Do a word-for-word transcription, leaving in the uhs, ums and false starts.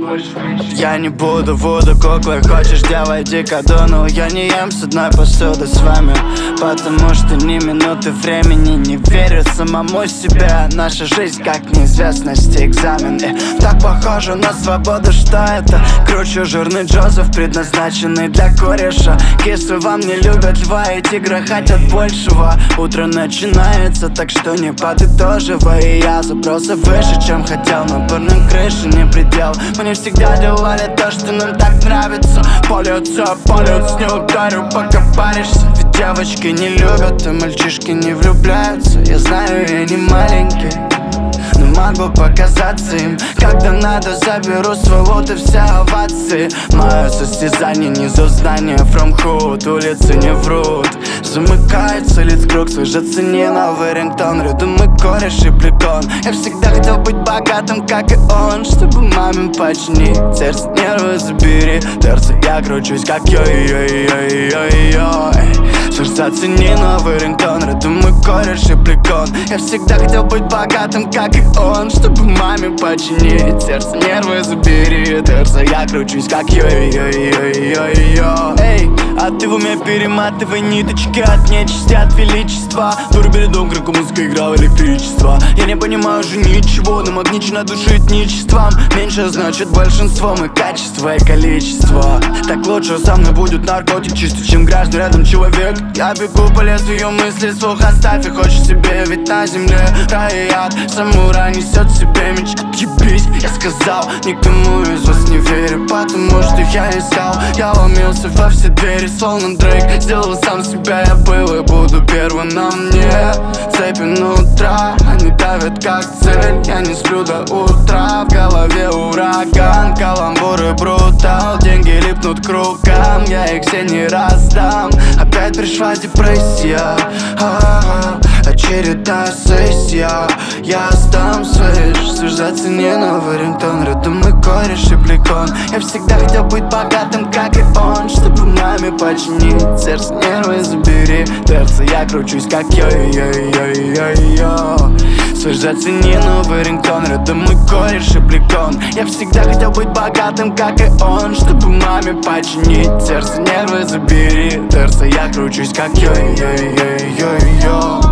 больше меньше. Я не буду вуду куклой, хочешь делай дикоду, но я не ем с одной посуды с вами, потому что ни минуты времени не верю самому себе. Наша жизнь как неизвестность и экзамен, и так похоже на свободу, что это круче жирный Джозеф, предназначенный для кореша. Кисы вам не любят льва, и тигры хотят большего. Утро начинается, так что не подытоживай. И я забрался выше, чем хотел, но бурным крыши не предел. Мы не всегда делали то, что нам так нравится. Палец о палец не ударю, пока паришься. Ведь девочки не любят, и мальчишки не влюбляются. Я знаю, я не маленький, но мог бы показаться им. Когда надо, заберу свой лут и все овации. Мое состязание не за здание from hood. Улицы не врут, замыкается лицкруг, свяжется не новый рингтон. Рядом мы кореш и прикон. Я всегда хотел быть богатым, как и он, чтобы маме починить сердце, нервы забери. Сердце я кручусь, как йой-йой-йой-йой-йой. Свяжется не новый рингтон. Рядом мы кореш и прикон. Я всегда хотел быть богатым, как и он, чтобы маме починить сердце, нервы забери. Сердце я кручусь, как йой-йой-йой-йой-йой. Эй, а ты в уме перематывай ниточки от нечисти, от величества. Дур перед дом, громко музыка играла электричество. Я не понимаю уже ничего, намагничено душит ничеством. Меньше значит большинством, и качество, и количество. Так лучше со мной будет наркотик чистый, чем граждан рядом человек. Я бегу по лезвию мысли, слух оставь и хочешь себе. Ведь на земле рай и ад, самурай несет в себе меч. Отъебись, я сказал, никому из вас не верю, потому что я искал. Я ломился во все двери, словно Дрейк. Сделал сам себя, я был и буду первым на мне. Цепи на утра, они давят как цель. Я не сплю до утра, в голове ураган. Каламбуры брутал, деньги липнут к рукам. Я их все не раздам. Опять пришла депрессия, а-а-а. Очередная сессия, я сдам свыш. Связаться не новый рингтон. Рядом мы кореш и прикон. Я всегда хотел быть богатым, как и он, чтобы маме починить сердце, нервы забери. Сердце я кручусь, как йой-йой-йой-йой-йой. Свяжаться не новый рингтон. Рядом мы кореш и прикон. Я всегда хотел быть богатым, как и он, чтобы маме починить сердце, нервы забери. Сердце я кручусь, как йой-йой-йой-йой-йой.